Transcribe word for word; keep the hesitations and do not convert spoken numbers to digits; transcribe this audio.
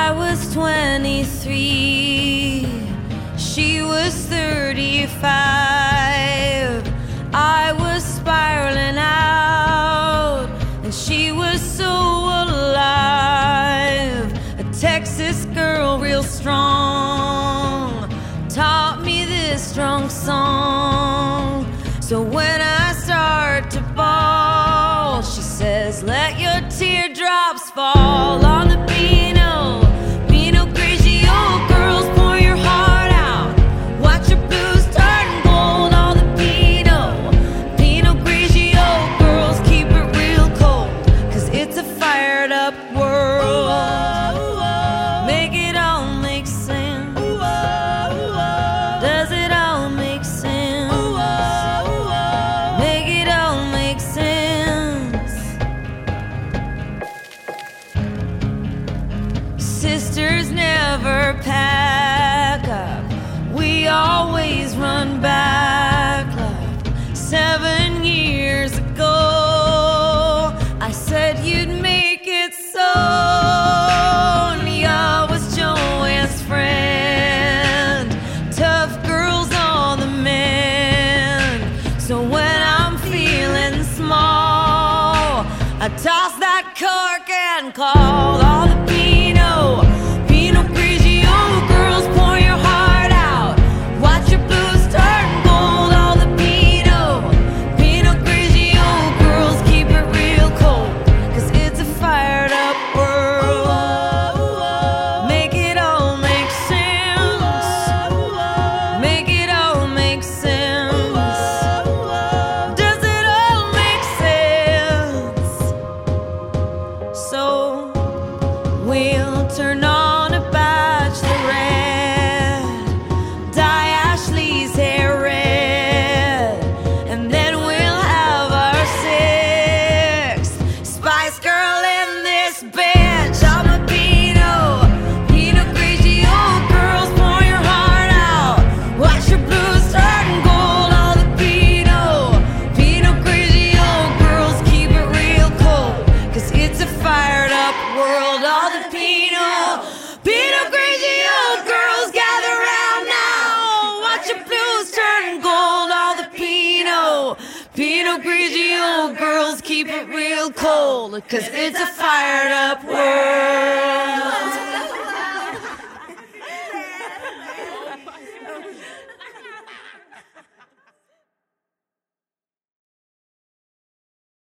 I was twenty-three, she was thirty-five. I was spiraling out, and she was so alive. A Texas girl, real strong, taught me this strong song. So when I start to bawl, she says, let your teardrops fall on the Pinot, Pinot Grigio. Girls, pour your heart out, watch your blues turn gold on the Pinot, Pinot Grigio. Girls, keep it real cold, cause it's a fired up world. Make it all make sense. Does it all make sense? Make it all make sense. Sisters never pack up, we always run back, love. Seven years ago, I said you'd make it so. Nia was Joanne's friend, tough girls on the mend. So when I'm feeling small, I toss that cork and call all the Pinot, Pinot Grigio. Girls, pour your heart out, watch your blues turn gold. All the Pinot, Pinot Grigio. Girls, keep it real cold, cause it's a fired up world. Make it all make sense. Make it all make sense. Does it all make sense? So we'll turn on a bachelorette, dye Ashley's hair red, and then we'll have our sixth Spice Girl in this bitch. I'm a Pinot, Pinot Grigio. Girls, pour your heart out, watch your blues turn gold. All the Pinot, Pinot Grigio. Girls, keep it real cold, cause it's a fired up world. All the Pinot, Pinot Grigio. Girls, gather round now, watch your blues turn gold. All the Pinot, Pinot Grigio. Girls, keep it real cold, cause it's a fired up world.